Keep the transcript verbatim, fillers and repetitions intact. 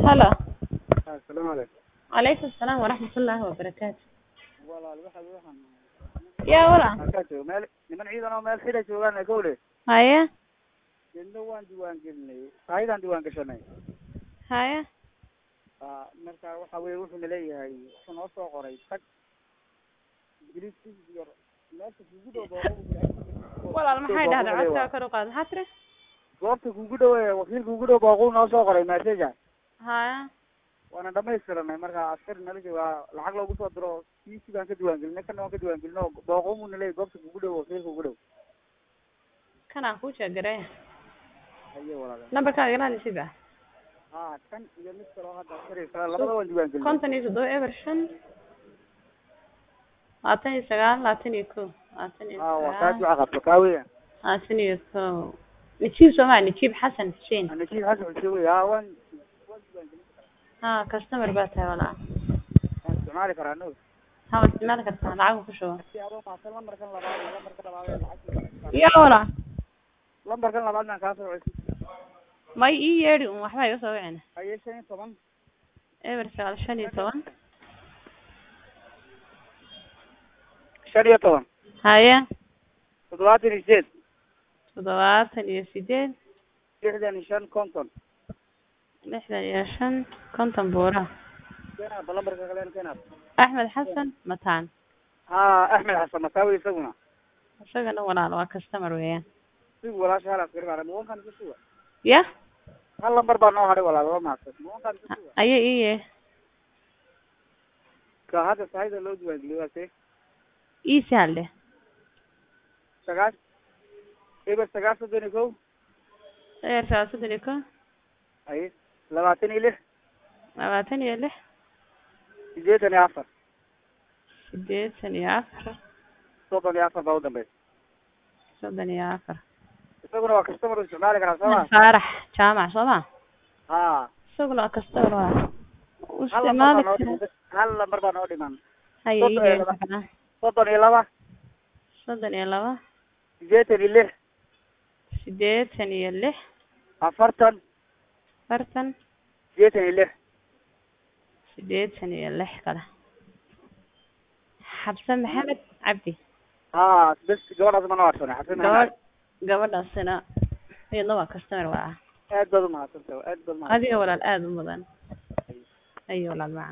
هلا. السلام عليكم. عليكم السلام ورحمة الله وبركاته. والله الواحد waxaan يا ورا. markaa meel niman ciidan oo meel xidha joogaan gowle هيا inna waan diiwaan gelinay aydan diiwaan gashanay هيا ah marka waxa weey wuxuu leeyahay wuxuu noo soo qoray tag ingiriisi iyo meesha kugu dhow walaal maxay dhahdaa codka kor u qaad maxaa tiri goobta kugu dhow ee wakiilka kugu dhow baa noo soo qoray message haya waana dhamaystiranay marka askar nala jooga lacag loogu soo diro kiisi baan ka diiwaan gelinay kana waan ka diiwaan gelino booqomu nalay goobta kugu dhow wakiilka kugu dhow kana ku sheegay ayo walaal numberka igana nisiba ah kan iyo mid kale oo hadda xiriirka labada waan diiwaan gelinay konton iyo toddoba eber shan labaatan iyo sagaal labaatan iyo kow labaatan iyo ah waa sagaal kaas waxa qabto kaawiya labaatan iyo kow نجيب سمعني نجيب حسن حسين أنا نجيب حسن حسين يا وين ها كاستمر باتها ولا استعمالي فرانوس ها استعمالك الساعة العقل كشوا لمبر كان لبعض لمبر كان لبعض يا ولا لمبر كان لبعضنا كاسر ما ييري وحنا يسوي عنا أي شيء طبعا إيه برسال شني طبعا شرية طبعا هيا خطوات الجديد تضوات اليسيدين لحدا نشان كونتون لحدا يشان كنتم بورا كنا بلمبر كان كنا أحمد حسن متان ها أحمد حسن مساوي يسوونه شغل ولا لا كاستمر وياه سوق ولا شهر أصغر على مو كان يسوى يا هل لمبر بانو هذا ولا لا ما أصلا مو كان يسوى أيه إيه كهذا سعيد اللي جوا اللي هو إيه سهلة سجاس إيه بس سجاس تدني كو إيه سجاس تدني كو أيه لبعتني له لبعتني له جيتني عفر جيتني عفر صوتني عفر بعود بس صوتني عفر isaguna waa customer isticmaali karaa soo ma faarax jaamac soo ma haa isaguna waa customer waa u isticmaali karaa hal lambar baa noo dhiman haye soddon iyo laba soddon iyo laba sideetan iyo lix sideetan iyo lix afartan afartan sideetan iyo lix sideetan iyo lix kale xabsan maxamed cabdi haa bes gabadhaas ma noo arsanay xabsan maxamed gabadhaasina iyadna waa customer waa aad baad u mahadsantahay aad baad u mahadsantahay adiga walaal aad u mudan ayo walaal